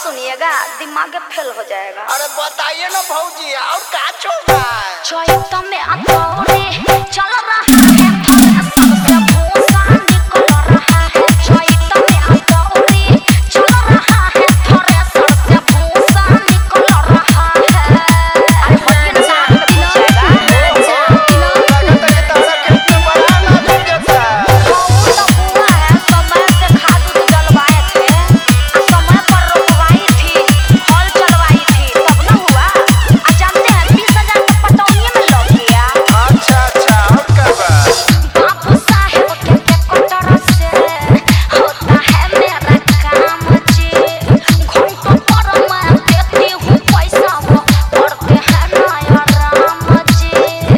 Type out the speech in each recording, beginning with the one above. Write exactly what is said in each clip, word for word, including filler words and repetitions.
सुनिएगा, दिमाग फेल हो जाएगा। अरे बताइए ना भौजी, और का चल रहा है? चैत में अतौरे चल रहा है, सबसे भूसा निकल रहा है। चैत में अतौरे चल रहा है, थोड़े सबसे भूसा निकल रहा है। अरे बच्चे ना पूछेगा, लगता है तारा खेत में बड़ा ना हो जाता है। वो तो हुआ है, समय से खाद उद डलवाए थे, समय पर रोपवाई थी, हल चलवाई थी, तब ना हुआ। आ जानते हैं बीस हजार का पटौनी में लग गया। अच्छा अच्छा, और का बा? बाबू साहेब के कटर से होता है मेरा काम जी, घंटों पर मैं देती हूँ पैसा, वो पड़ते हैं नया राम जी।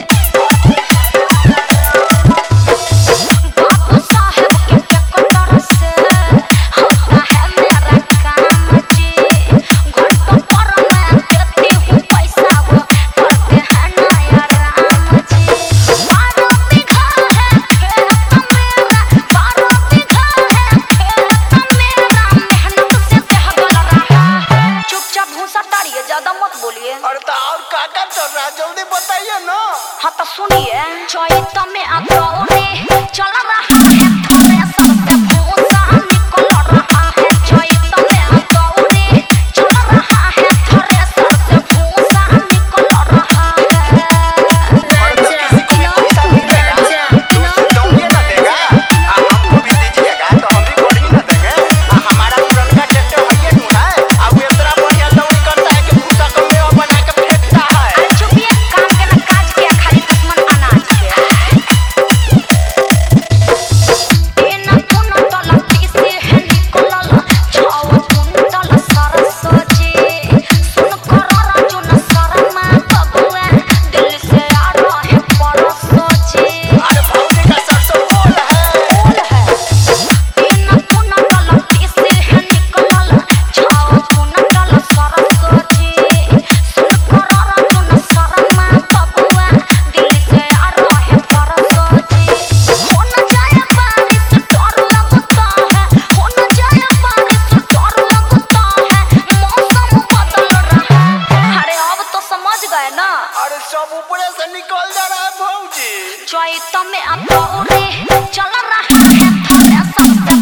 बाबू साहेब के कटर से होता है मेरा काम जी, घंटों पर मैं देती हूँ पैसा, वो पड़ते हैं नया राम जी। बारह बीघा है खेत मेरा, बारह बीघा है खेत मेरा, मेहनत से दहगल रहा है। चुपचाप भूसा डालिए, ज्यादा मत बोलिए। अरे तो और का का चल रहा है, जल्दी बताइए ना। हाँ तो सुनिए, चैत में अतौरे चल रहा है, थोड़े सबसे भूसा निकल रहा है। चैत में अतौरे चल रहा है, थोड़े सबसे भूसा निकल रहा है। और तो किसी को भी पैसा मिलेगा, दोगे ना देगा? आ, हमको भी दीजिएगा तो हम भी कर ही ना देंगे। आ, हमारा पुरनका ट्रैक्टर है ये नहीं है, अब ये इतना बढ़िया दौड़ी करता है कि भूसा को मेवा बना के फेंकता है। अरे चुपिए, काम के ना काज किया, खाली दुश्मन अनाज के। बिना कुंटल तीसी है निकलल, छव कुंटल सरसो जी। सुन कर राजुन शर्मा बबुआ, दिल से आ रहे परसो जी। अरे भौजी का सरसों फूल है। फूल है। बिना कुंटल तीसी है निकलल, छव कुंटल सरसो जी। सुन कर राजुन शर्मा बबुआ, दिल से आ रहे परसो जी। हो न जाए बारिश डर लगता है, हो न जाए बारिश डर लगता है, मौसम बदल रहा है। अरे अब तो समझ गए ना। अरे सब ऊपरे से निकल जा रहा है भौजी। चैत में अतौरे चल रहा है, थोड़े सबसे